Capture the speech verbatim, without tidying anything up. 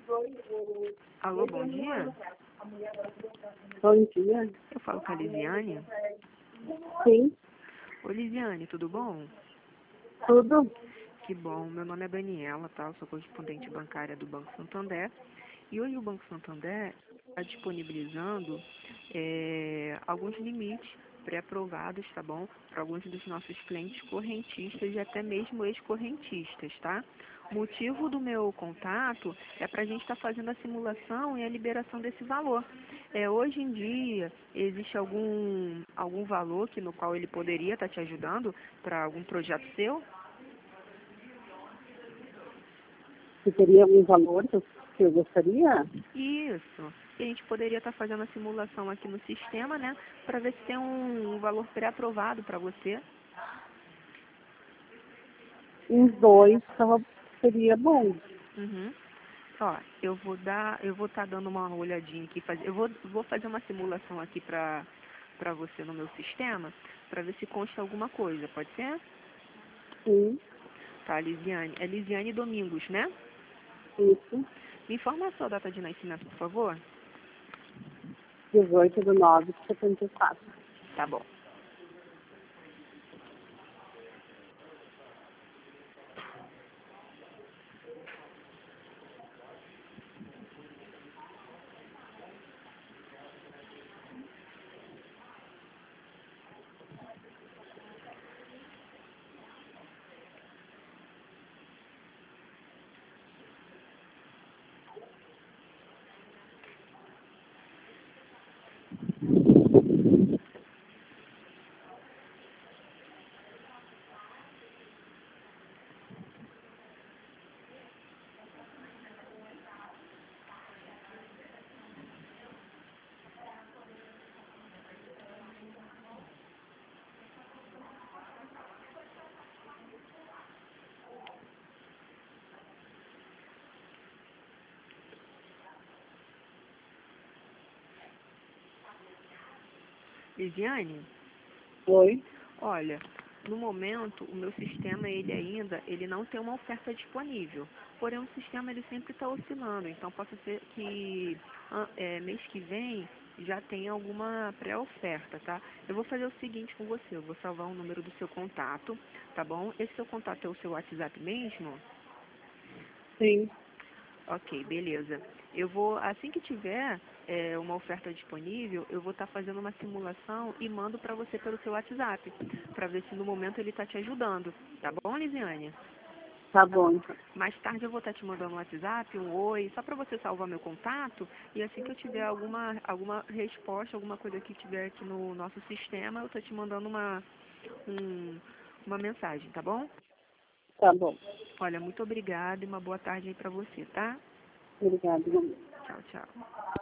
Alô, bom dia. Bom dia. Eu falo com a Lisiane. Sim, Oi, Lisiane, tudo bom? tudo? Que bom. Meu nome é Daniela, tá? Eu sou correspondente bancária do Banco Santander. E hoje o Banco Santander está disponibilizando é, alguns limites pré-aprovados, tá bom? Para alguns dos nossos clientes correntistas e até mesmo ex-correntistas, tá? O motivo do meu contato é para a gente estar fazendo a simulação e a liberação desse valor. É, hoje em dia, existe algum, algum valor que, no qual ele poderia estar te ajudando para algum projeto seu? Se teria algum valor que eu, que eu gostaria? Isso. E a gente poderia estar fazendo a simulação aqui no sistema, né? Para ver se tem um, um valor pré-aprovado para você. Uns dois tava, seria bom. Uhum. Ó, eu vou dar, eu vou estar dando uma olhadinha aqui, faz, eu vou, vou fazer uma simulação aqui para para você no meu sistema, para ver se consta alguma coisa, pode ser? Sim, Tá, Lisiane. É Lisiane Domingos, né? isso. Me informa a sua data de nascimento, por favor. dezoito de nove de setenta e quatro. Tá bom. Lisiane? Oi? Olha, no momento, o meu sistema, ele ainda, ele não tem uma oferta disponível. Porém, o sistema, ele sempre está oscilando. Então, pode ser que ah, é, mês que vem já tenha alguma pré-oferta, tá? Eu vou fazer o seguinte com você. Eu vou salvar o número do seu contato, tá bom? Esse seu contato é o seu WhatsApp mesmo? Sim, Ok, beleza. Eu vou, assim que tiver é, uma oferta disponível, eu vou estar fazendo uma simulação e mando para você pelo seu WhatsApp, para ver se no momento ele está te ajudando. Tá bom, Lisiane? tá bom então. Mais tarde eu vou estar te mandando um WhatsApp, um oi, só para você salvar meu contato, e assim que eu tiver alguma, alguma resposta, alguma coisa que tiver aqui no nosso sistema, eu estou te mandando uma, um, uma mensagem, tá bom? Tá bom. Olha, muito obrigada e uma boa tarde aí para você, tá? Obrigada. Tchau, tchau.